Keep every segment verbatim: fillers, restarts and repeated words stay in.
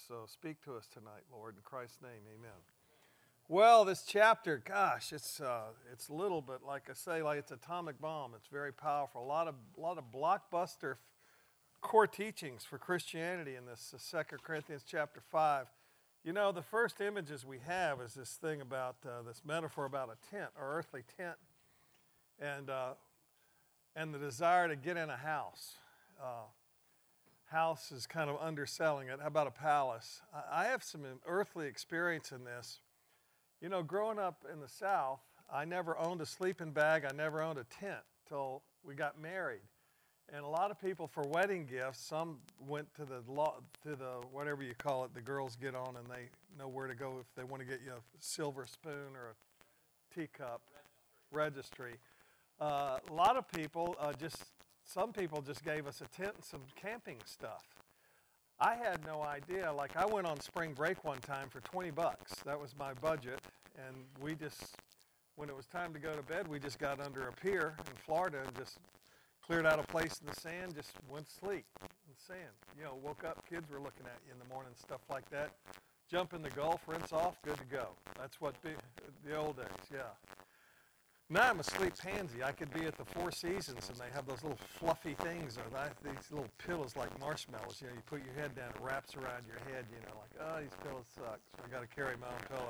So speak to us tonight, Lord, in Christ's name, amen. Well, this chapter, gosh, it's uh, it's little, but like I say, like it's atomic bomb. It's very powerful. A lot of a lot of blockbuster core teachings for Christianity in this uh, Second Corinthians chapter five. You know, the first images we have is this thing about uh, this metaphor about a tent, or earthly tent, and uh, and the desire to get in a house. Uh, house is kind of underselling it. How about a palace? I, I have some earthly experience in this. You know, growing up in the South, I never owned a sleeping bag. I never owned a tent till we got married. And a lot of people, for wedding gifts, some went to the to the whatever you call it, the girls get on and they know where to go if they want to get you a silver spoon or a teacup registry. Uh, a lot of people uh, just, some people just gave us a tent and some camping stuff. I had no idea. Like, I went on spring break one time for twenty bucks. That was my budget. And we just, when it was time to go to bed, we just got under a pier in Florida and just cleared out a place in the sand, just went to sleep in the sand. You know, woke up, kids were looking at you in the morning, stuff like that. Jump in the Gulf, rinse off, good to go. That's what the, the old days, yeah. Now I'm a sleep pansy. I could be at the Four Seasons and they have those little fluffy things, or that, these little pillows like marshmallows. You know, you put your head down, it wraps around your head, you know, like, oh, these pillows suck, so I got to carry my own pillow.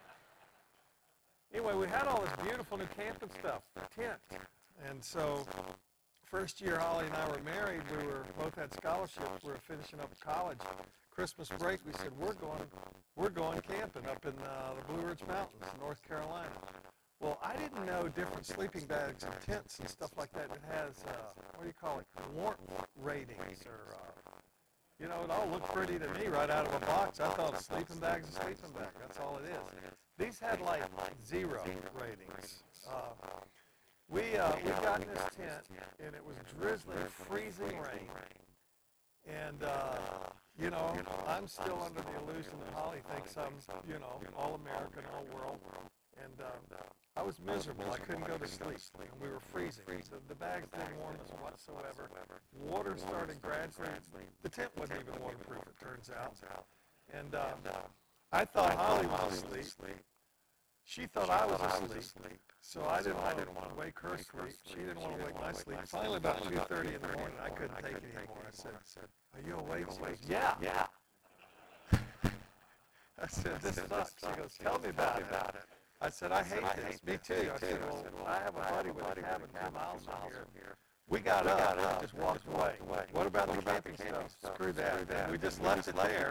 Anyway, we had all this beautiful new camping stuff, tent, and so first year Holly and I were married, we were both had scholarships. We were finishing up college. Christmas break, we said we're going, we're going camping up in uh, the Blue Ridge Mountains, North Carolina. Well, I didn't know different sleeping bags and tents and stuff like that. It has uh, what do you call it? Warmth ratings, or uh, you know, it all looked pretty to me right out of a box. I thought a sleeping bag's a sleeping bag. That's all it is. These had like zero ratings. Uh, We uh, we got in this tent, and it was drizzling, freezing rain. And, uh, you know, I'm still under the illusion that Holly thinks I'm, you know, all-American, all-world. And uh, I was miserable. I couldn't go to sleep, and we were freezing. The, the bags didn't warm us whatsoever. Water started gradually. The tent wasn't even waterproof, it turns out. And uh, I thought Holly was asleep. She thought I was asleep. So I didn't, I didn't want to wake her sleep. She didn't want to wake my sleep. Finally, about two thirty in the morning, I couldn't take it anymore. I said, are you awake? She goes, yeah. Yeah. I said, this sucks. She goes, tell me about it. I said, I hate this. Me too. I said, well, I have a buddy with a cabin two miles from here. We got up and just walked away. What about the camping stuff? Screw that. We just left it there.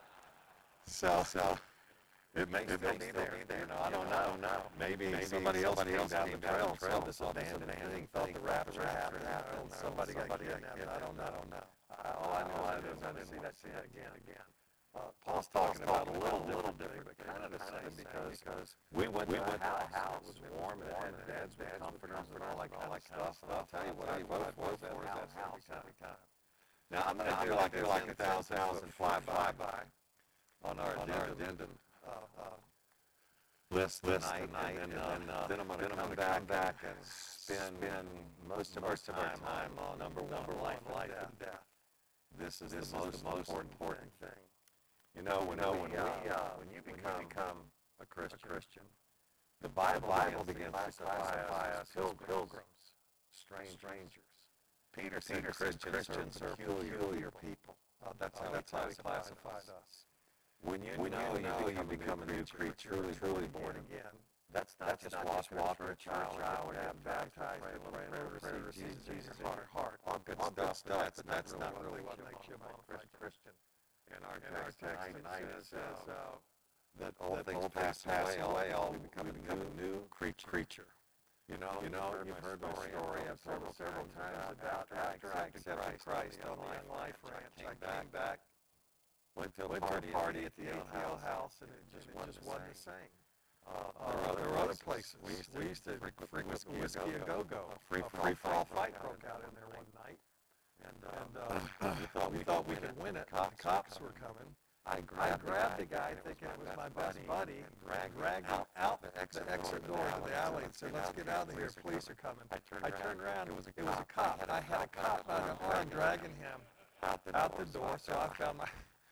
So, so. It may still be there, you know, I don't know. Maybe, Maybe somebody else came down the trail and saw this abandoned thing, felt the rapture happen, and somebody got kidnapped. I don't know. All I know is I didn't want to see that again. again. Uh, Paul's talking about a little, little different, but kind of the same, because we went to a house, it was warm, and it had beds with comforters and all that kind of stuff. I'll tell you what I voted for is that house every time. Now, I'm going to do like like a thousand fly-by on our addendum. Uh, uh, list, list tonight, tonight, and, then, and then, uh, then I'm going to come back, back and spend, spend most of most our time, time on number one, number life, life and death. death. This is this the most, is the most important, important thing. thing. You know, when, know, when, we, uh, uh, when you become, when you become a, Christian, a Christian, the Bible, the Bible begins to classify us as pilgrims, pilgrims strangers. strangers. Peter said Christians, Christians are peculiar, peculiar people. Uh, that's, uh, how that's how he classified us. us. When you when know you, know you become a new creature, truly, truly born again, that's not that's just walking walk a child, child and have baptized in the prayer to receive Jesus in your heart. All good stuff, that's, that's not really what makes you a bona fide Christian. In our text tonight, it says uh, that all things pass away, all we become a new creature. You know, you know, you've heard my story. I've told it several times about after I accepted Christ on the Life Ranch. I came back. Went to a Went party, to a party at the A T L house, and it just, and it just wasn't the same. Uh, uh, there were other places. We used to, we used to frequent whiskey, whiskey a go-go. A free, free for all fight broke out in there one night. And, uh, and uh, we thought we, we thought we could win it. The cops were coming. I grabbed, I grabbed the guy, thinking it was my best buddy, and dragged, dragged him out the exit, the exit door to the alley and said, let's get out of here, police are coming. I turned, I turned around, it was a, it was a cop. I had a cop on dragging him out the door, so I found my...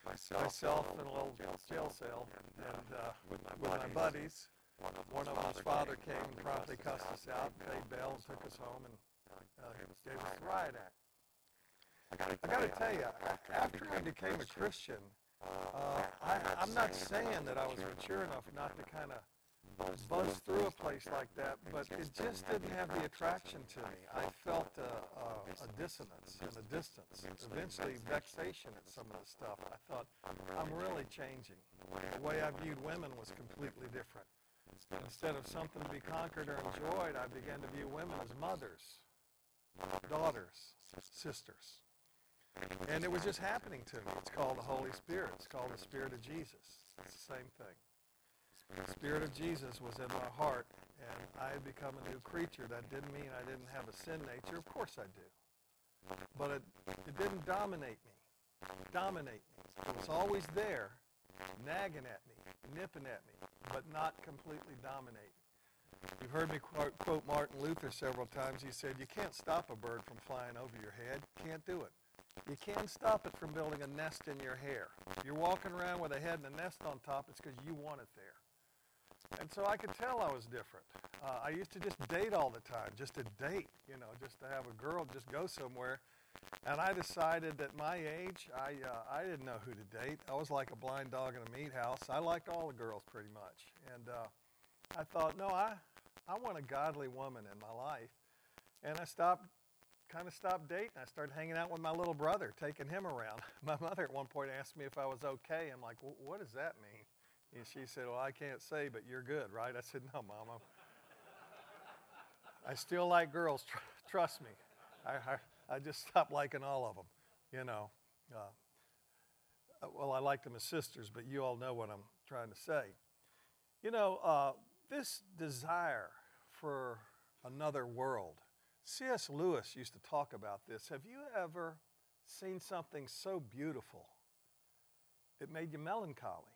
myself in a little jail cell, and uh, with my buddies. One of them's father came and promptly cussed us out, paid bail, and took us home, and uh, gave us the riot act. I got to tell you, after I became a Christian, uh, I, I'm not saying that I was mature enough not to kind of buzz through a place like that, but it just didn't have the attraction to me. I felt a, a, a dissonance and a distance, eventually vexation at some of the stuff. I thought, I'm really changing. The way I viewed women was completely different. Instead of something to be conquered or enjoyed, I began to view women as mothers, daughters, sisters. And it was just happening to me. It's called the Holy Spirit. It's called the Spirit of Jesus. It's the same thing. The Spirit of Jesus was in my heart, and I had become a new creature. That didn't mean I didn't have a sin nature. Of course I do. But it, it didn't dominate me. Dominate me. It was always there, nagging at me, nipping at me, but not completely dominating. You've heard me quote, quote Martin Luther several times. He said, you can't stop a bird from flying over your head. Can't do it. You can't stop it from building a nest in your hair. If you're walking around with a head and a nest on top, it's because you want it there. And so I could tell I was different. Uh, I used to just date all the time, just to date, you know, just to have a girl just go somewhere. And I decided at my age, I uh, I didn't know who to date. I was like a blind dog in a meat house. I liked all the girls pretty much. And uh, I thought, no, I, I want a godly woman in my life. And I stopped, kind of stopped dating. I started hanging out with my little brother, taking him around. My mother at one point asked me if I was okay. I'm like, well, what does that mean? And she said, well, I can't say, but you're good, right? I said, no, Mom. I'm, I still like girls. Tr- trust me. I, I, I just stopped liking all of them, you know. Uh, well, I like them as sisters, but you all know what I'm trying to say. You know, uh, this desire for another world. C S Lewis used to talk about this. Have you ever seen something so beautiful it made you melancholy?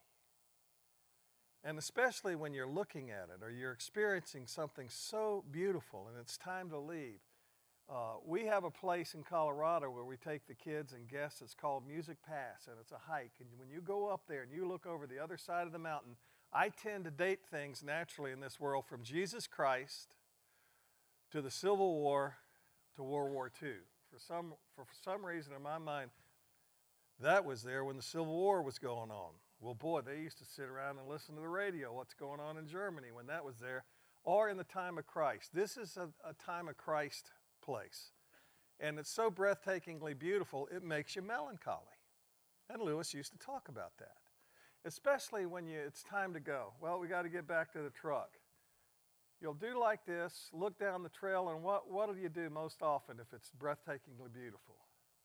And especially when you're looking at it or you're experiencing something so beautiful and it's time to leave. Uh, we have a place in Colorado where we take the kids and guests. It's called Music Pass, and it's a hike. And when you go up there and you look over the other side of the mountain, I tend to date things naturally in this world from Jesus Christ to the Civil War to World War Two. For some, for, for some reason in my mind, that was there when the Civil War was going on. Well, boy, they used to sit around and listen to the radio, what's going on in Germany when that was there, or in the time of Christ. This is a, a time of Christ place. And it's so breathtakingly beautiful, it makes you melancholy. And Lewis used to talk about that, especially when you, it's time to go. Well, we got to get back to the truck. You'll do like this, look down the trail, and what, what do you do most often if it's breathtakingly beautiful?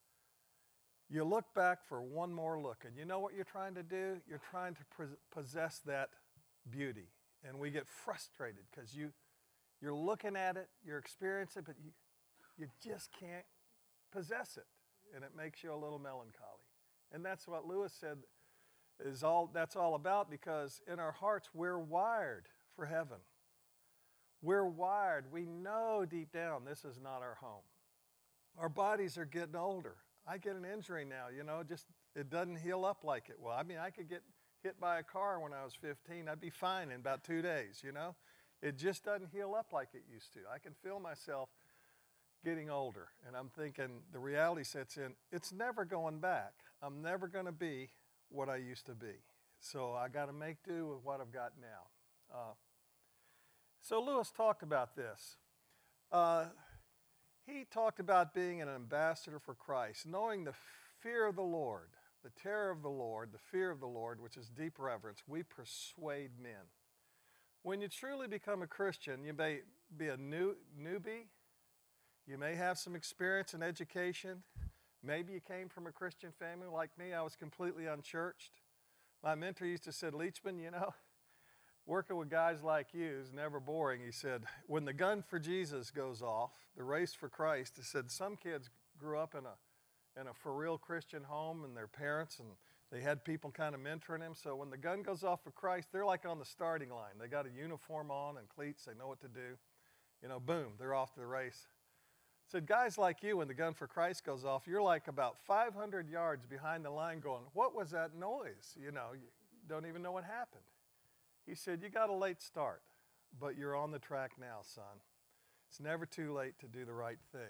You look back for one more look, and you know what you're trying to do? You're trying to possess that beauty. And we get frustrated because you, you're looking at it, you're experiencing it, but you, you just can't possess it. And it makes you a little melancholy. And that's what Lewis said is all that's all about, because in our hearts, we're wired for heaven. We're wired. We know deep down this is not our home. Our bodies are getting older. I get an injury now, you know, just it doesn't heal up like it will. I mean, I could get hit by a car when I was fifteen. I'd be fine in about two days, you know. It just doesn't heal up like it used to. I can feel myself getting older, and I'm thinking the reality sets in. It's never going back. I'm never going to be what I used to be. So I got to make do with what I've got now. Uh, so Lewis talked about this. Uh, He talked about being an ambassador for Christ, knowing the fear of the Lord, the terror of the Lord, the fear of the Lord, which is deep reverence. We persuade men. When you truly become a Christian, you may be a new, newbie. You may have some experience in education. Maybe you came from a Christian family like me. I was completely unchurched. My mentor used to say, Leachman, you know, working with guys like you is never boring. He said, when the gun for Jesus goes off, the race for Christ, he said some kids grew up in a, in a for real Christian home and their parents, and they had people kind of mentoring them. So when the gun goes off for Christ, they're like on the starting line. They got a uniform on and cleats. They know what to do. You know, boom, they're off to the race. Said, guys like you, when the Gun for Christ goes off, you're like about five hundred yards behind the line going, what was that noise? You know, you don't even know what happened. He said, you got a late start, but you're on the track now, son. It's never too late to do the right thing.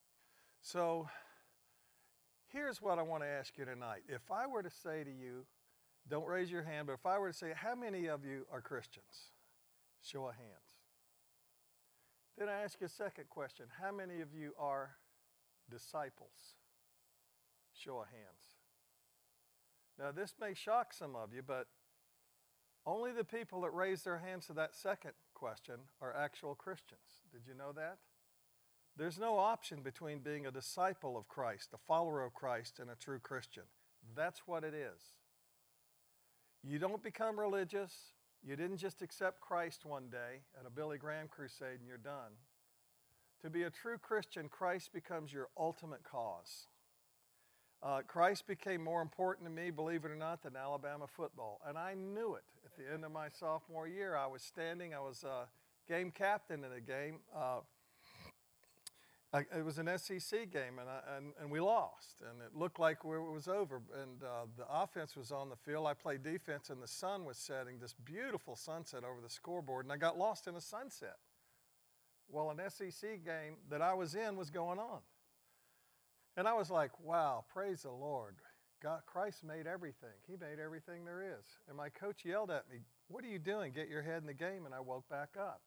So here's what I want to ask you tonight. If I were to say to you, don't raise your hand, but if I were to say, how many of you are Christians? Show of hands. Then I ask you a second question. How many of you are disciples? Show of hands. Now this may shock some of you, but only the people that raise their hands to that second question are actual Christians. Did you know that? There's no option between being a disciple of Christ, a follower of Christ, and a true Christian. That's what it is. You don't become religious. You didn't just accept Christ one day at a Billy Graham crusade and you're done. To be a true Christian, Christ becomes your ultimate cause. Uh, Christ became more important to me, believe it or not, than Alabama football. And I knew it. At the end of my sophomore year, I was standing, I was uh, game captain in a game. Uh, I, it was an S E C game, and, I, and, and we lost. And it looked like it was over. And uh, the offense was on the field. I played defense, and the sun was setting, this beautiful sunset over the scoreboard, and I got lost in a sunset. Well, an S E C game that I was in was going on. And I was like, wow, praise the Lord. God, Christ made everything. He made everything there is. And my coach yelled at me, what are you doing? Get your head in the game. And I woke back up.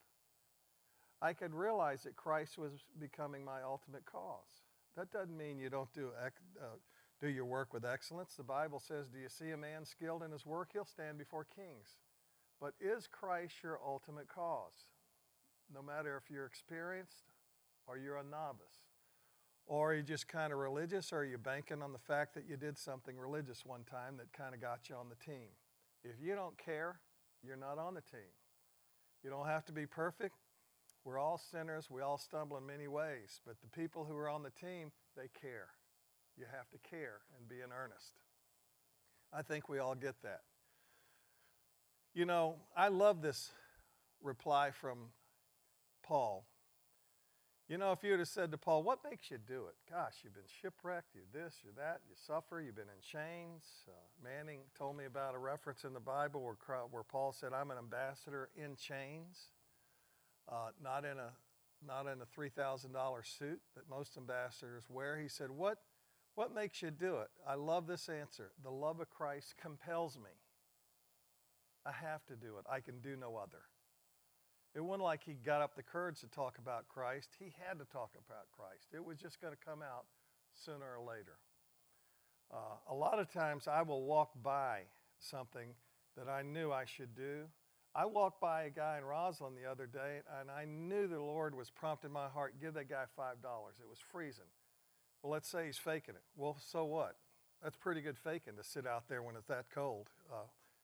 I could realize that Christ was becoming my ultimate cause. That doesn't mean you don't do, uh, do your work with excellence. The Bible says, do you see a man skilled in his work? He'll stand before kings. But is Christ your ultimate cause? No matter if you're experienced or you're a novice. Or are you just kind of religious, or are you banking on the fact that you did something religious one time that kind of got you on the team? If you don't care, you're not on the team. You don't have to be perfect. We're all sinners. We all stumble in many ways. But the people who are on the team, they care. You have to care and be in earnest. I think we all get that. You know, I love this reply from Paul. You know, if you would have said to Paul, what makes you do it? Gosh, you've been shipwrecked, you're this, you're that, you suffer, you've been in chains. Uh, Manning told me about a reference in the Bible where, where Paul said, I'm an ambassador in chains, uh, not in a not in a three thousand dollars suit that most ambassadors wear. He said, what, what makes you do it? I love this answer. The love of Christ compels me. I have to do it. I can do no other. It wasn't like he got up the courage to talk about Christ. He had to talk about Christ. It was just going to come out sooner or later. Uh, a lot of times I will walk by something that I knew I should do. I walked by a guy in Roslyn the other day, and I knew the Lord was prompting my heart, give that guy five dollars. It was freezing. Well, let's say he's faking it. Well, so what? That's pretty good faking to sit out there when it's that cold. Uh,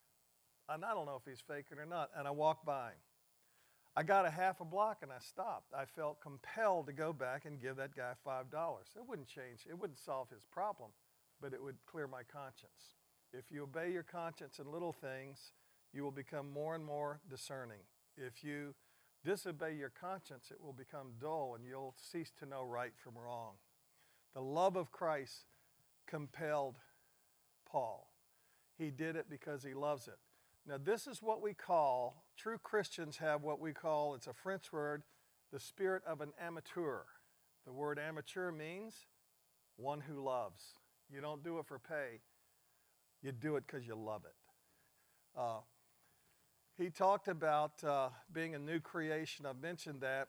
and I don't know if he's faking or not. And I walked by him. I got a half a block and I stopped. I felt compelled to go back and give that guy five dollars. It wouldn't change, it wouldn't solve his problem, but it would clear my conscience. If you obey your conscience in little things, you will become more and more discerning. If you disobey your conscience, it will become dull and you'll cease to know right from wrong. The love of Christ compelled Paul. He did it because he loves it. Now, this is what we call, true Christians have what we call, it's a French word, the spirit of an amateur. The word amateur means one who loves. You don't do it for pay. You do it because you love it. Uh, he talked about uh, being a new creation. I've mentioned that.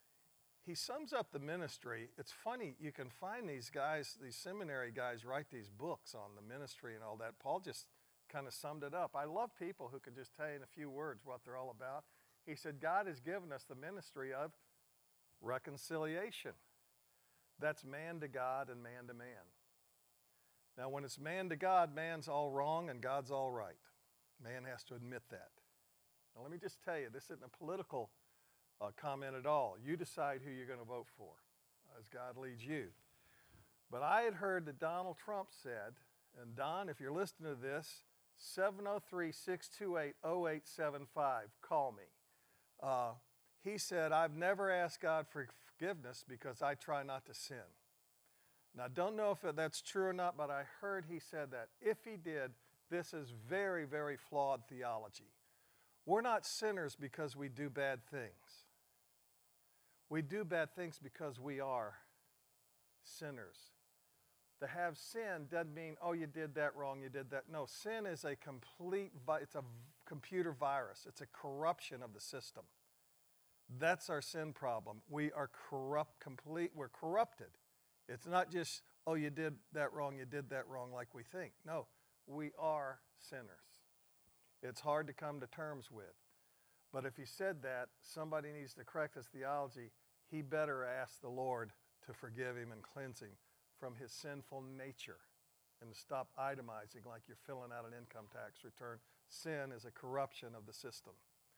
He sums up the ministry. It's funny, you can find these guys, these seminary guys write these books on the ministry and all that. Paul just kind of summed it up. I love people who can just tell you in a few words what they're all about. He said, God has given us the ministry of reconciliation. That's man to God and man to man. Now, when it's man to God, man's all wrong and God's all right. Man has to admit that. Now, let me just tell you, this isn't a political uh, comment at all. You decide who you're going to vote for as God leads you. But I had heard that Donald Trump said, and Don, if you're listening to this, seven oh three, six two eight, oh eight seven five, call me. Uh, he said, I've never asked God for forgiveness because I try not to sin. Now, I don't know if that's true or not, but I heard he said that. If he did, this is very, very flawed theology. We're not sinners because we do bad things. We do bad things because we are sinners. To have sin doesn't mean, oh, you did that wrong, you did that. No, sin is a complete, it's a computer virus. It's a corruption of the system. That's our sin problem. We are corrupt, complete, we're corrupted. It's not just, oh, you did that wrong, you did that wrong like we think. No, we are sinners. It's hard to come to terms with. But if he said that, somebody needs to correct his theology. He better ask the Lord to forgive him and cleanse him from his sinful nature and to stop itemizing like you're filling out an income tax return. Sin is a corruption of the system.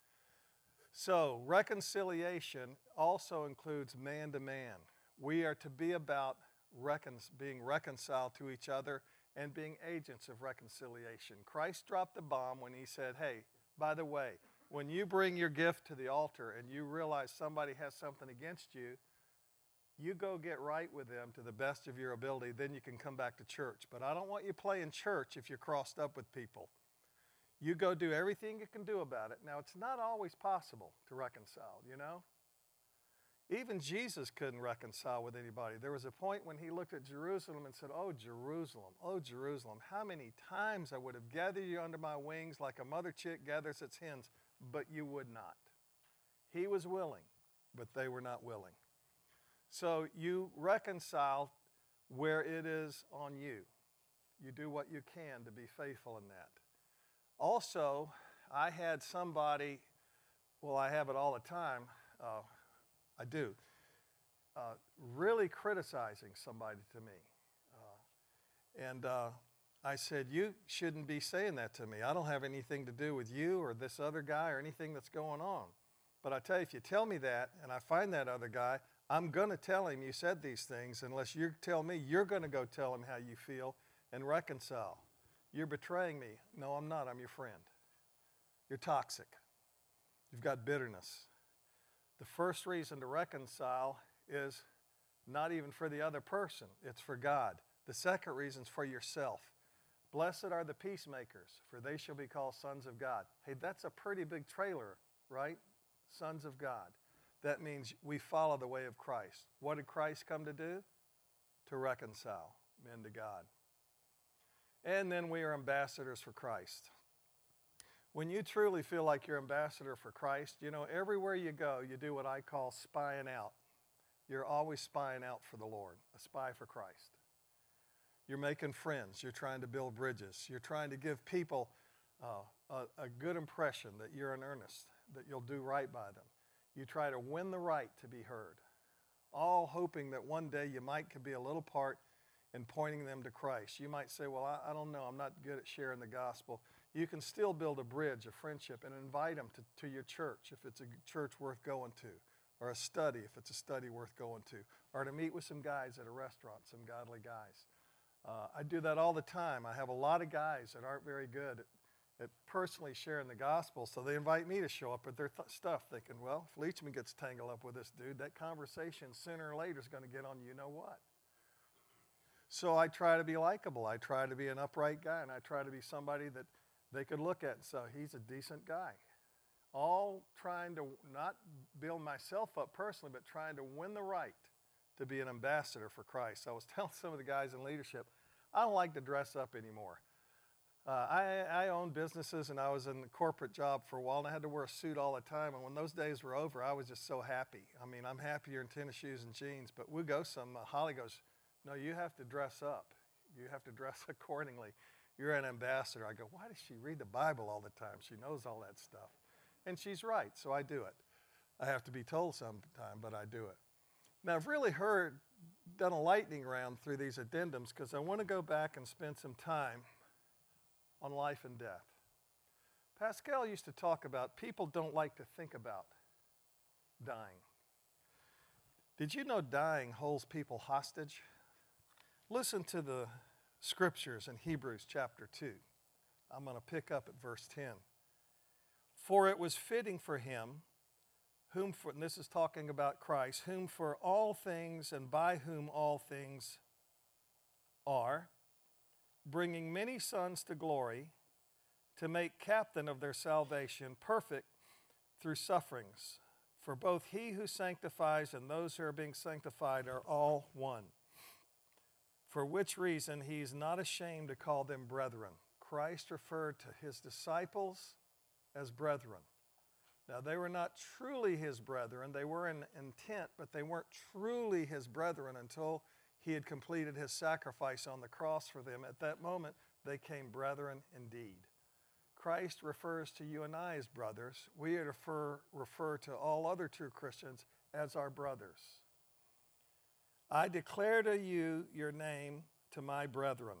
So reconciliation also includes man to man. We are to be about recon- being reconciled to each other and being agents of reconciliation. Christ dropped the bomb when he said, hey, by the way, when you bring your gift to the altar and you realize somebody has something against you, you go get right with them to the best of your ability, then you can come back to church. But I don't want you playing church if you're crossed up with people. You go do everything you can do about it. Now, it's not always possible to reconcile, you know? Even Jesus couldn't reconcile with anybody. There was a point when he looked at Jerusalem and said, oh, Jerusalem, oh, Jerusalem, how many times I would have gathered you under my wings like a mother chick gathers its hens, but you would not. He was willing, but they were not willing. So you reconcile where it is on you. You do what you can to be faithful in that. Also, I had somebody, well, I have it all the time, uh, I do, uh, really criticizing somebody to me. Uh, and uh, I said, you shouldn't be saying that to me. I don't have anything to do with you or this other guy or anything that's going on. But I tell you, if you tell me that and I find that other guy, I'm going to tell him you said these things unless you tell me you're going to go tell him how you feel and reconcile. You're betraying me. No, I'm not. I'm your friend. You're toxic. You've got bitterness. The first reason to reconcile is not even for the other person. It's for God. The second reason is for yourself. Blessed are the peacemakers, for they shall be called sons of God. Hey, that's a pretty big trailer, right? Sons of God. That means we follow the way of Christ. What did Christ come to do? To reconcile men to God. And then we are ambassadors for Christ. When you truly feel like you're ambassador for Christ, you know, everywhere you go, you do what I call spying out. You're always spying out for the Lord, a spy for Christ. You're making friends. You're trying to build bridges. You're trying to give people uh, a, a good impression that you're in earnest, that you'll do right by them. You try to win the right to be heard, all hoping that one day you might could be a little part in pointing them to Christ. You might say, well, I, I don't know, I'm not good at sharing the gospel. You can still build a bridge, a friendship, and invite them to, to your church if it's a church worth going to, or a study if it's a study worth going to, or to meet with some guys at a restaurant, some godly guys. Uh, I do that all the time. I have a lot of guys that aren't very good at at personally sharing the gospel, so they invite me to show up with their th- stuff, thinking, well, if Leachman gets tangled up with this dude, that conversation sooner or later is going to get on you know what. So I try to be likable. I try to be an upright guy, and I try to be somebody that they could look at and say, he's a decent guy. All trying to not build myself up personally, but trying to win the right to be an ambassador for Christ. I was telling some of the guys in leadership, I don't like to dress up anymore. Uh, I, I owned businesses, and I was in the corporate job for a while, and I had to wear a suit all the time. And when those days were over, I was just so happy. I mean, I'm happier in tennis shoes and jeans. But we go some, uh, Holly goes, no, you have to dress up. You have to dress accordingly. You're an ambassador. I go, why does she read the Bible all the time? She knows all that stuff. And she's right, so I do it. I have to be told sometime, but I do it. Now, I've really heard, done a lightning round through these addendums because I want to go back and spend some time on life and death. Pascal used to talk about people don't like to think about dying. Did you know dying holds people hostage? Listen to the scriptures in Hebrews chapter two. I'm going to pick up at verse ten. For it was fitting for him whom for, and this is talking about Christ, whom for all things and by whom all things are, bringing many sons to glory, to make captain of their salvation perfect through sufferings. For both he who sanctifies and those who are being sanctified are all one. For which reason he is not ashamed to call them brethren. Christ referred to his disciples as brethren. Now, they were not truly his brethren. They were in intent, but they weren't truly his brethren until he had completed his sacrifice on the cross for them. At that moment, they came brethren indeed. Christ refers to you and I as brothers. We refer, refer to all other true Christians as our brothers. I declare to you your name to my brethren.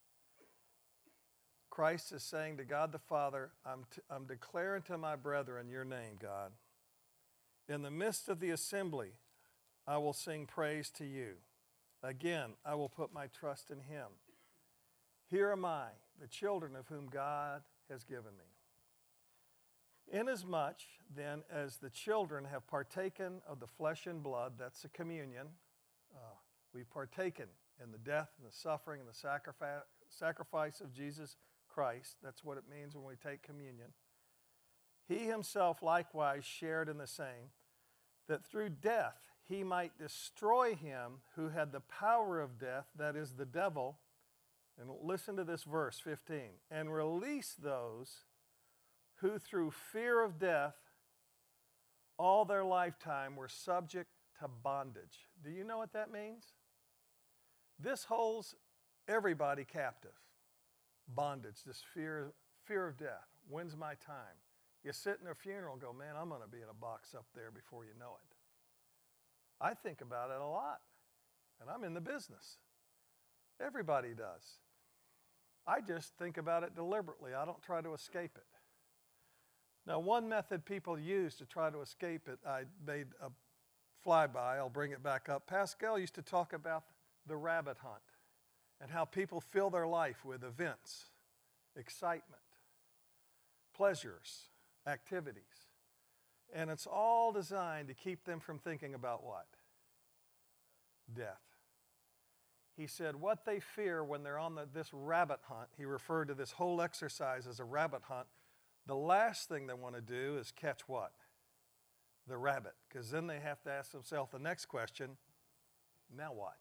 Christ is saying to God the Father, I'm, t- I'm declaring to my brethren your name, God. In the midst of the assembly, I will sing praise to you. Again, I will put my trust in him. Here am I, the children of whom God has given me. Inasmuch, then, as the children have partaken of the flesh and blood, that's the communion, uh, we've partaken in the death and the suffering and the sacrifice, sacrifice of Jesus Christ. That's what it means when we take communion. He himself likewise shared in the same, that through death he might destroy him who had the power of death, that is the devil. And listen to this verse fifteen. And release those who through fear of death all their lifetime were subject to bondage. Do you know what that means? This holds everybody captive. Bondage, this fear, fear of death. When's my time? You sit in a funeral and go, man, I'm going to be in a box up there before you know it. I think about it a lot, and I'm in the business. Everybody does. I just think about it deliberately. I don't try to escape it. Now, one method people use to try to escape it, I made a flyby. I'll bring it back up. Pascal used to talk about the rabbit hunt and how people fill their life with events, excitement, pleasures, activities. And it's all designed to keep them from thinking about what? Death. He said what they fear when they're on the, this rabbit hunt, he referred to this whole exercise as a rabbit hunt, the last thing they want to do is catch what? The rabbit. Because then they have to ask themselves the next question, now what?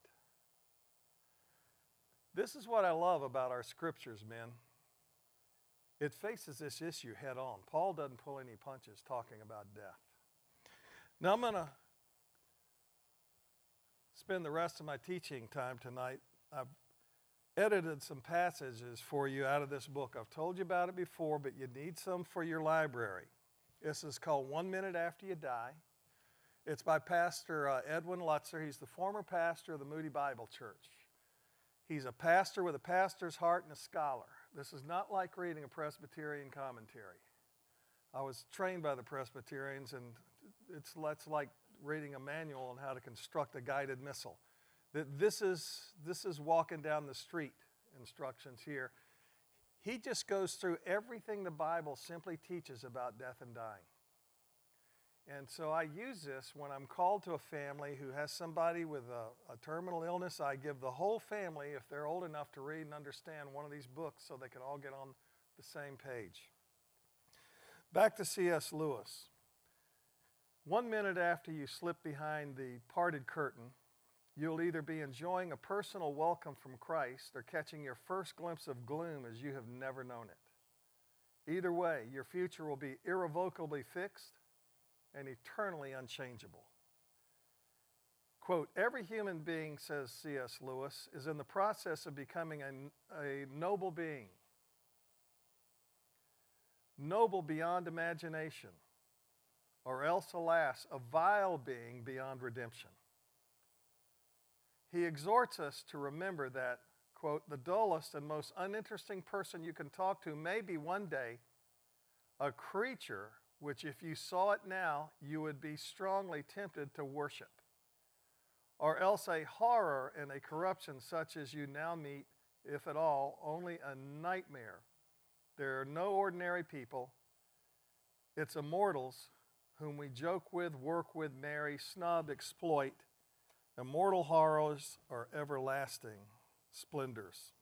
This is what I love about our scriptures, men. It faces this issue head on. Paul doesn't pull any punches talking about death. Now I'm going to spend the rest of my teaching time tonight. I've edited some passages for you out of this book. I've told you about it before, but you need some for your library. This is called One Minute After You Die. It's by Pastor uh, Edwin Lutzer. He's the former pastor of the Moody Bible Church. He's a pastor with a pastor's heart and a scholar. This is not like reading a Presbyterian commentary. I was trained by the Presbyterians, and it's, it's like reading a manual on how to construct a guided missile. This is, this is walking down the street instructions here. He just goes through everything the Bible simply teaches about death and dying. And so I use this when I'm called to a family who has somebody with a, a terminal illness. I give the whole family, if they're old enough to read and understand, one of these books so they can all get on the same page. Back to C S Lewis. One minute after you slip behind the parted curtain, you'll either be enjoying a personal welcome from Christ or catching your first glimpse of gloom as you have never known it. Either way, your future will be irrevocably fixed and eternally unchangeable. Quote, every human being, says C S Lewis, is in the process of becoming a, a noble being. Noble beyond imagination, or else, alas, a vile being beyond redemption. He exhorts us to remember that, quote, the dullest and most uninteresting person you can talk to may be one day a creature which if you saw it now, you would be strongly tempted to worship. Or else a horror and a corruption such as you now meet, if at all, only a nightmare. There are no ordinary people. It's immortals whom we joke with, work with, marry, snub, exploit, immortal horrors, or everlasting splendors.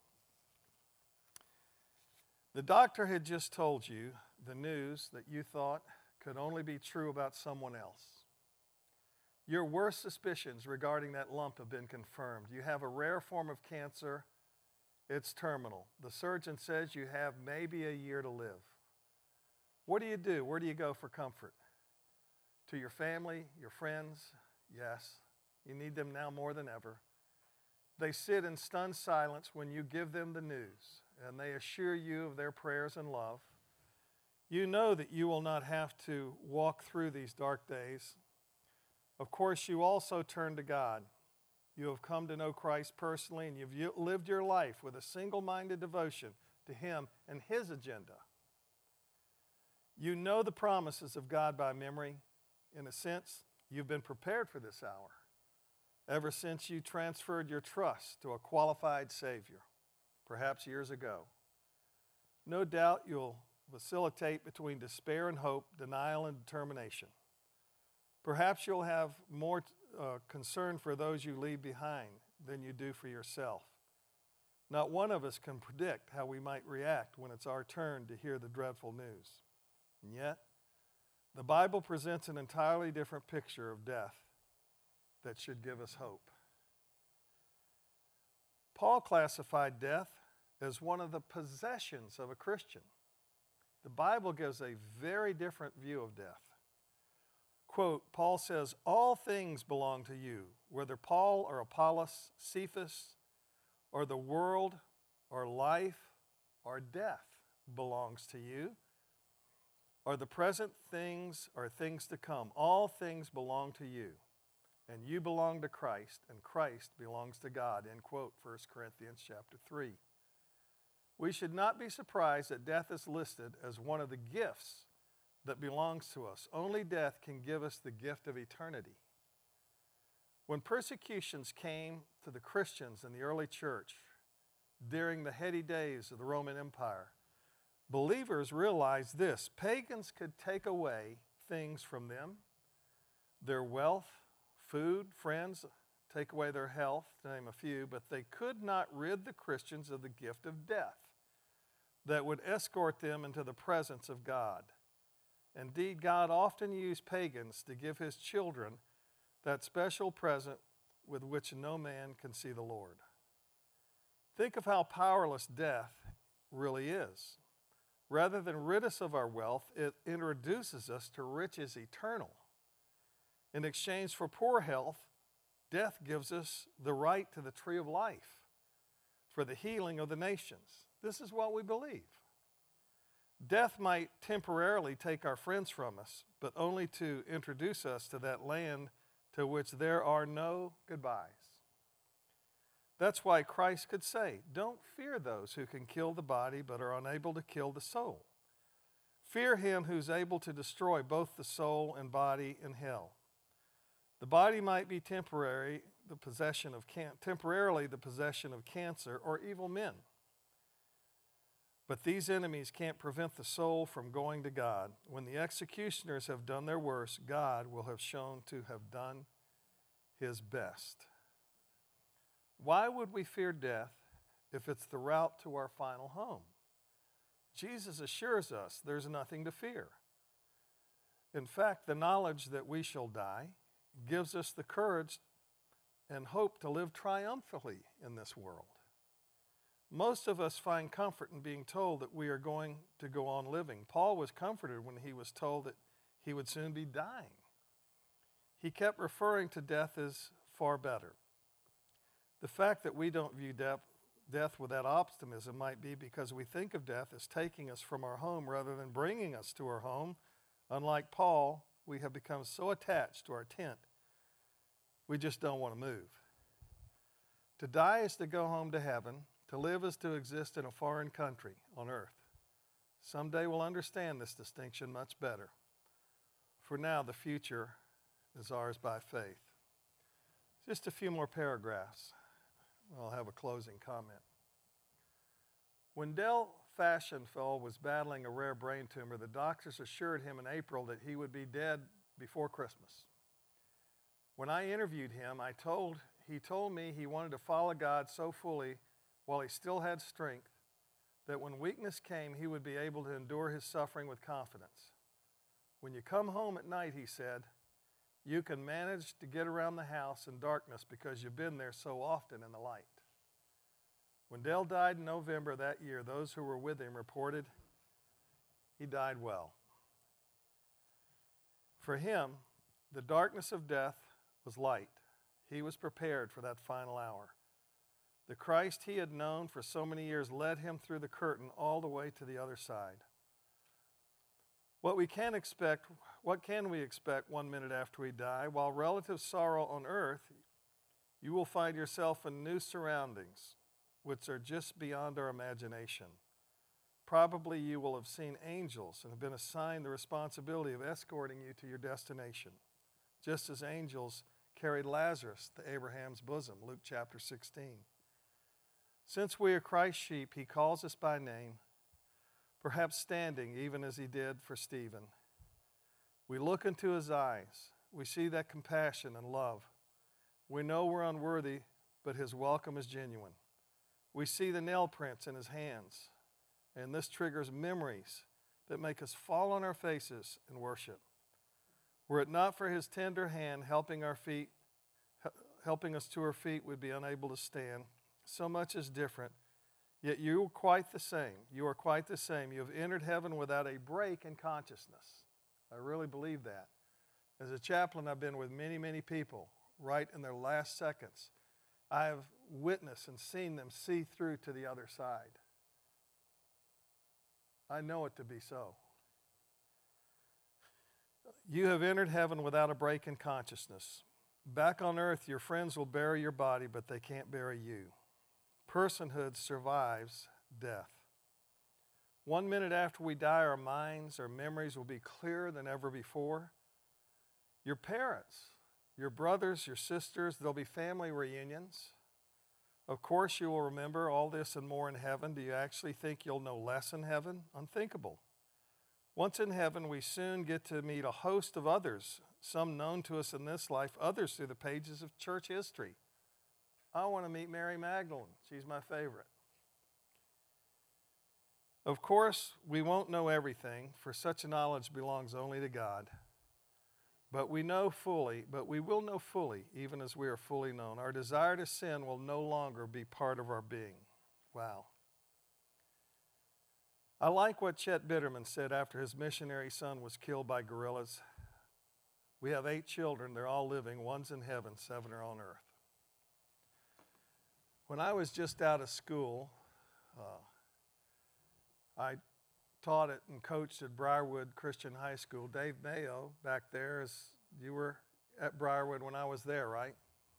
The doctor had just told you the news that you thought could only be true about someone else. Your worst suspicions regarding that lump have been confirmed. You have a rare form of cancer. It's terminal. The surgeon says you have maybe a year to live. What do you do? Where do you go for comfort? To your family, your friends? Yes, you need them now more than ever. They sit in stunned silence when you give them the news, and they assure you of their prayers and love. You know that you will not have to walk through these dark days. Of course, you also turn to God. You have come to know Christ personally, and you've lived your life with a single-minded devotion to Him and His agenda. You know the promises of God by memory. In a sense, you've been prepared for this hour ever since you transferred your trust to a qualified Savior, perhaps years ago. No doubt you'll vacillate between despair and hope, denial and determination. Perhaps you'll have more uh, concern for those you leave behind than you do for yourself. Not one of us can predict how we might react when it's our turn to hear the dreadful news. And yet, the Bible presents an entirely different picture of death that should give us hope. Paul classified death as one of the possessions of a Christian. The Bible gives a very different view of death. Quote, Paul says, all things belong to you, whether Paul or Apollos, Cephas, or the world, or life, or death belongs to you, or the present things or things to come. All things belong to you, and you belong to Christ, and Christ belongs to God, end quote, First Corinthians chapter three. We should not be surprised that death is listed as one of the gifts that belongs to us. Only death can give us the gift of eternity. When persecutions came to the Christians in the early church during the heady days of the Roman Empire, believers realized this: pagans could take away things from them, their wealth, food, friends, take away their health, to name a few, but they could not rid the Christians of the gift of death that would escort them into the presence of God. Indeed, God often used pagans to give His children that special present with which no man can see the Lord. Think of how powerless death really is. Rather than rid us of our wealth, it introduces us to riches eternal. In exchange for poor health, death gives us the right to the tree of life for the healing of the nations. This is what we believe. Death might temporarily take our friends from us, but only to introduce us to that land to which there are no goodbyes. That's why Christ could say, don't fear those who can kill the body but are unable to kill the soul. Fear Him who's able to destroy both the soul and body in hell. The body might be temporary, the possession of can- temporarily the possession of cancer or evil men. But these enemies can't prevent the soul from going to God. When the executioners have done their worst, God will have shown to have done His best. Why would we fear death if it's the route to our final home? Jesus assures us there's nothing to fear. In fact, the knowledge that we shall die gives us the courage and hope to live triumphantly in this world. Most of us find comfort in being told that we are going to go on living. Paul was comforted when he was told that he would soon be dying. He kept referring to death as far better. The fact that we don't view death, death with that optimism might be because we think of death as taking us from our home rather than bringing us to our home. Unlike Paul, we have become so attached to our tent, we just don't want to move. To die is to go home to heaven. To live is to exist in a foreign country on earth. Someday we'll understand this distinction much better. For now, the future is ours by faith. Just a few more paragraphs. I'll have a closing comment. When Del Fashionfeld was battling a rare brain tumor, the doctors assured him in April that he would be dead before Christmas. When I interviewed him, I told, he told me he wanted to follow God so fully while he still had strength that when weakness came, he would be able to endure his suffering with confidence. When you come home at night, he said, you can manage to get around the house in darkness because you've been there so often in the light. When Dale died in November that year, those who were with him reported he died well. For him, the darkness of death was light. He was prepared for that final hour. The Christ he had known for so many years led him through the curtain all the way to the other side. What we can expect, what can we expect one minute after we die? While relative sorrow on earth, you will find yourself in new surroundings, which are just beyond our imagination. Probably you will have seen angels and have been assigned the responsibility of escorting you to your destination, just as angels carried Lazarus to Abraham's bosom, Luke chapter sixteen. Since we are Christ's sheep, he calls us by name, perhaps standing even as he did for Stephen. We look into his eyes. We see that compassion and love. We know we're unworthy, but his welcome is genuine. We see the nail prints in his hands, and this triggers memories that make us fall on our faces in worship. Were it not for his tender hand helping our feet, helping us to our feet, we'd be unable to stand. So much is different, yet you are quite the same. You are quite the same. You have entered heaven without a break in consciousness. I really believe that. As a chaplain, I've been with many, many people right in their last seconds. I have witnessed and seen them see through to the other side. I know it to be so. You have entered heaven without a break in consciousness. Back on earth, your friends will bury your body, but they can't bury you. Personhood survives death. One minute after we die, our minds, our memories will be clearer than ever before. Your parents, your brothers, your sisters, there'll be family reunions. Of course, you will remember all this and more in heaven. Do you actually think you'll know less in heaven? Unthinkable. Once in heaven, we soon get to meet a host of others, some known to us in this life, others through the pages of church history. I want to meet Mary Magdalene. She's my favorite. Of course, we won't know everything, for such knowledge belongs only to God. But we know fully, but we will know fully, even as we are fully known. Our desire to sin will no longer be part of our being. Wow. I like what Chet Bitterman said after his missionary son was killed by guerrillas. We have eight children. They're all living. One's in heaven, seven are on earth. When I was just out of school, uh, I taught it and coached at Briarwood Christian High School. Dave Mayo back there, is, you were at Briarwood when I was there, right?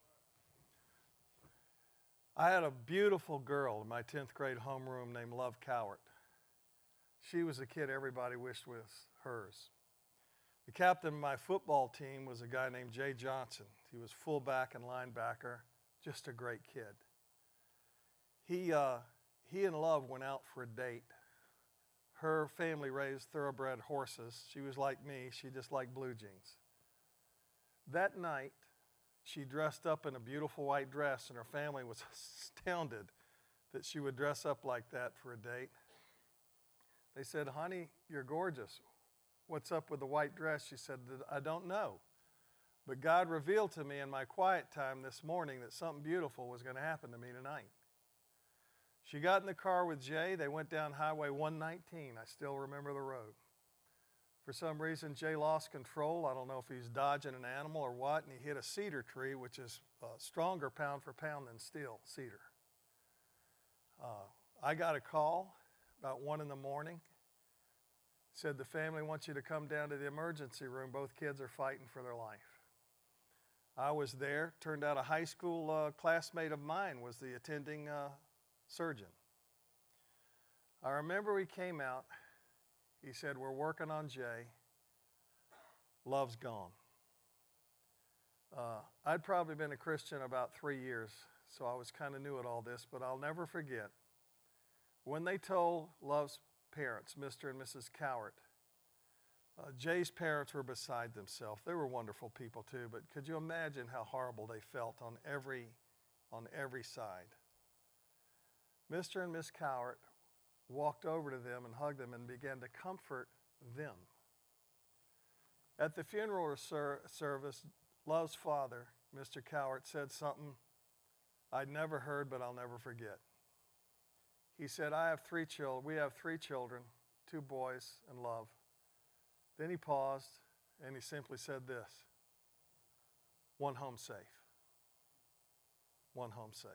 I had a beautiful girl in my tenth grade homeroom named Love Cowart. She was the kid everybody wished was hers. The captain of my football team was a guy named Jay Johnson. He was fullback and linebacker, just a great kid. He, uh, he and Love went out for a date. Her family raised thoroughbred horses. She was like me. She just liked blue jeans. That night, she dressed up in a beautiful white dress, and her family was astounded that she would dress up like that for a date. They said, honey, you're gorgeous. What's up with the white dress? She said, I don't know. But God revealed to me in my quiet time this morning that something beautiful was going to happen to me tonight. She got in the car with Jay. They went down Highway one nineteen. I still remember the road. For some reason, Jay lost control. I don't know if he's dodging an animal or what, and he hit a cedar tree, which is uh, stronger pound for pound than steel, cedar. Uh, I got a call about one in the morning. Said the family wants you to come down to the emergency room. Both kids are fighting for their life. I was there. Turned out a high school uh, classmate of mine was the attending uh, surgeon. I remember we came out. He said, we're working on Jay. Love's gone. Uh, I'd probably been a Christian about three years, so I was kind of new at all this, but I'll never forget when they told Love's parents, Mister and Missus Cowart, Uh, Jay's parents were beside themselves. They were wonderful people too, but could you imagine how horrible they felt on every, on every side? Mister and Miss Cowart walked over to them and hugged them and began to comfort them. At the funeral ser- service, Love's father, Mister Cowart, said something I'd never heard, but I'll never forget. He said, I have three children. We have three children, two boys and Love. Then he paused and he simply said this, one home safe. One home safe.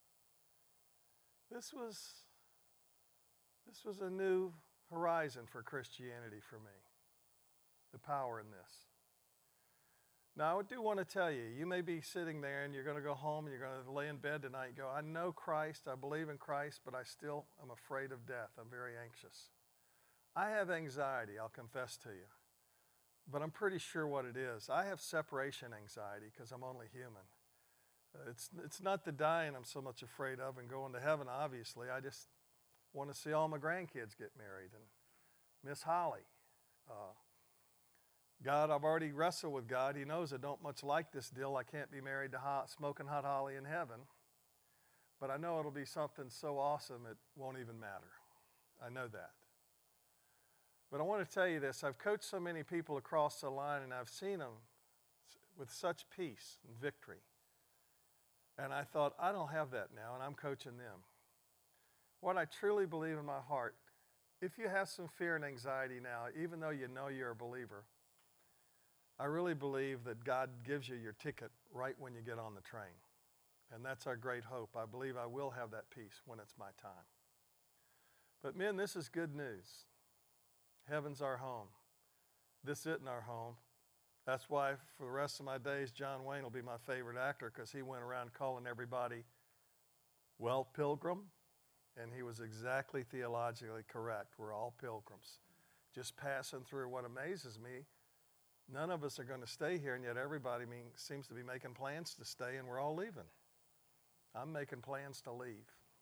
This was, this was a new horizon for Christianity for me, the power in this. Now, I do want to tell you, you may be sitting there and you're going to go home and you're going to lay in bed tonight and go, I know Christ, I believe in Christ, but I still am afraid of death. I'm very anxious. I have anxiety, I'll confess to you, but I'm pretty sure what it is. I have separation anxiety because I'm only human. It's, it's not the dying I'm so much afraid of and going to heaven, obviously. I just want to see all my grandkids get married and Miss Holly. Uh, God, I've already wrestled with God. He knows I don't much like this deal. I can't be married to hot, smoking hot holly in heaven. But I know it'll be something so awesome it won't even matter. I know that. But I want to tell you this. I've coached so many people across the line, and I've seen them with such peace and victory. And I thought, I don't have that now, and I'm coaching them. What I truly believe in my heart, if you have some fear and anxiety now, even though you know you're a believer, I really believe that God gives you your ticket right when you get on the train. And that's our great hope. I believe I will have that peace when it's my time. But men, this is good news. Heaven's our home. This isn't our home. That's why for the rest of my days, John Wayne will be my favorite actor because he went around calling everybody, well, pilgrim. And he was exactly theologically correct. We're all pilgrims. Just passing through. What amazes me, none of us are going to stay here, and yet everybody mean, seems to be making plans to stay, and we're all leaving. I'm making plans to leave.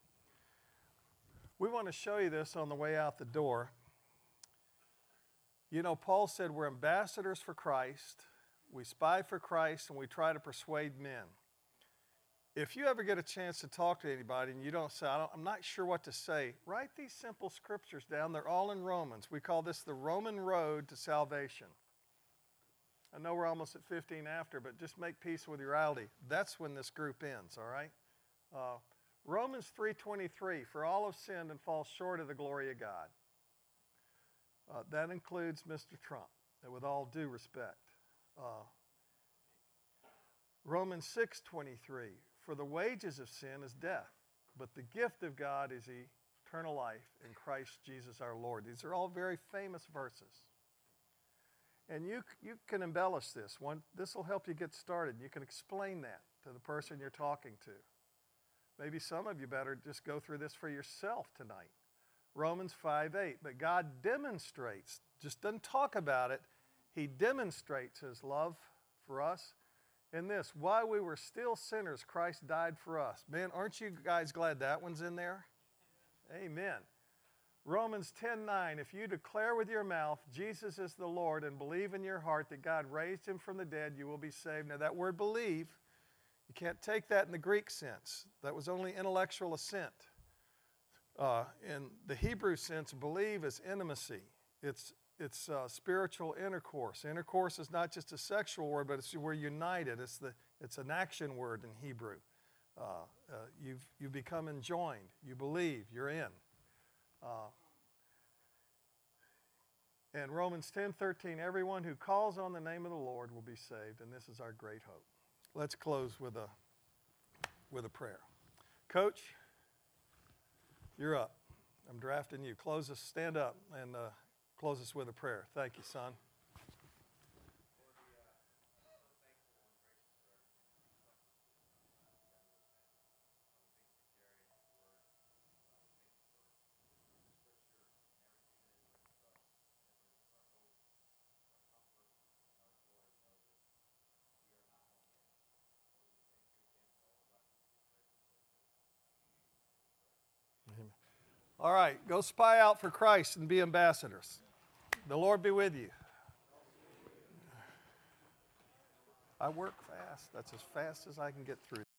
We want to show you this on the way out the door. You know, Paul said we're ambassadors for Christ, we spy for Christ, and we try to persuade men. If you ever get a chance to talk to anybody and you don't say, I don't, I'm not sure what to say, write these simple scriptures down. They're all in Romans. We call this the Roman road to salvation. I know we're almost at fifteen after, but just make peace with your reality. That's when this group ends, all right? Uh, Romans three twenty-three, for all have sinned and fall short of the glory of God. Uh, that includes Mister Trump, with all due respect. Uh, Romans six twenty-three, for the wages of sin is death, but the gift of God is eternal life in Christ Jesus our Lord. These are all very famous verses. And you, you can embellish this. One, this will help you get started. You can explain that to the person you're talking to. Maybe some of you better just go through this for yourself tonight. Romans five eight, but God demonstrates, just doesn't talk about it, he demonstrates his love for us in this. While we were still sinners, Christ died for us. Man, aren't you guys glad that one's in there? Amen. Romans ten nine, if you declare with your mouth Jesus is the Lord and believe in your heart that God raised him from the dead, you will be saved. Now that word believe, you can't take that in the Greek sense. That was only intellectual assent. Uh, in the Hebrew sense, believe is intimacy. It's, it's uh, spiritual intercourse. Intercourse is not just a sexual word, but it's we're united. It's, the, it's an action word in Hebrew. Uh, uh, you've, you become enjoined. You believe. You're in. Uh, and Romans ten thirteen, everyone who calls on the name of the Lord will be saved, and this is our great hope. Let's close with a, with a prayer. Coach, you're up. I'm drafting you. Close us, stand up, and uh, close us with a prayer. Thank you, son. All right, go spy out for Christ and be ambassadors. The Lord be with you. I work fast. That's as fast as I can get through.